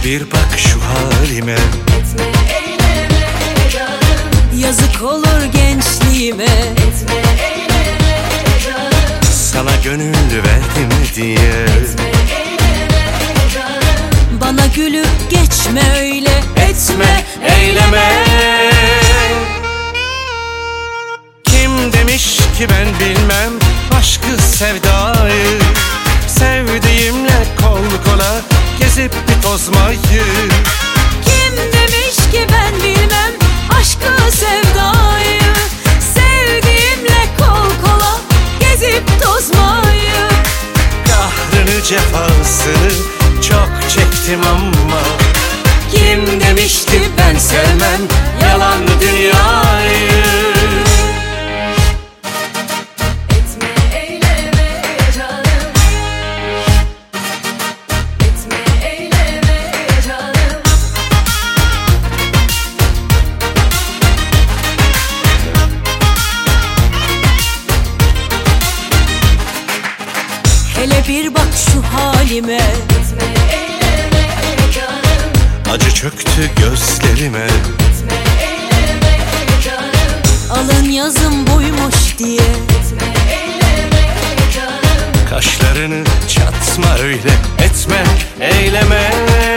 bir bak şu halime. Etme eyleme canım, Yazık olur gençliğime. etme eyleme canım, Sana gönül verdim diye. etme eyleme canım, Bana gülüp geçme öyle. Etme eyleme. Kim demiş ki ben bilmem aşkı sevdayı, sevdiğimle kol kola gezip bir tozmayı. Kim demiş ki ben bilmem aşkı sevdayı, sevdiğimle kol kola gezip tozmayı. Kahrını cefasını çok çektim ama kim demişti ben sevmem yalan dünyayı. etme eyleme canım, etme eyleme canım, Hele bir bak şu halime. etme eyleme canım, Acı çöktü gözlerime. etme eyleme canım, Alın yazım buymuş diye. etme eyleme canım, Kaşlarını çatma öyle, etme eyleme.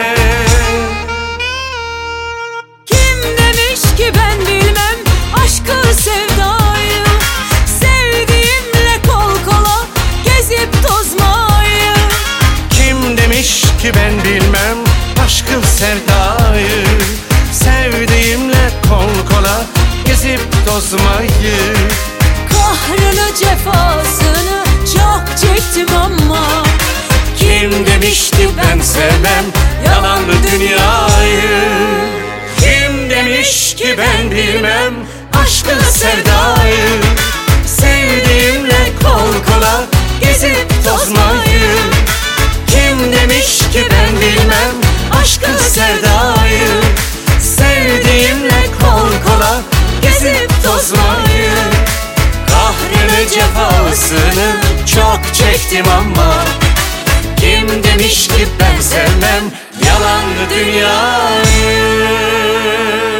Kim demiş ki ben bilmem aşkı sevdayı, sevdiğimle kol kola gezip tozmayı. Kim demiş ki ben bilmem aşkı sevdayı, sevdiğimle kol kola gezip tozmayı. Kahrını cefasını çok çektim ama Kim demişti ben sevmem yalan dünyayı. Kim demiş ki ben bilmem aşkı sevdayı, sevdiğimle kol kola gezip tozmayı. Kim demiş ki ben bilmem aşkı sevdayı, sevdiğimle kol kola gezip tozmayı. Kahrını cefasını çok çektim ama kim demiş ki ben sevmem yalan dünyayı.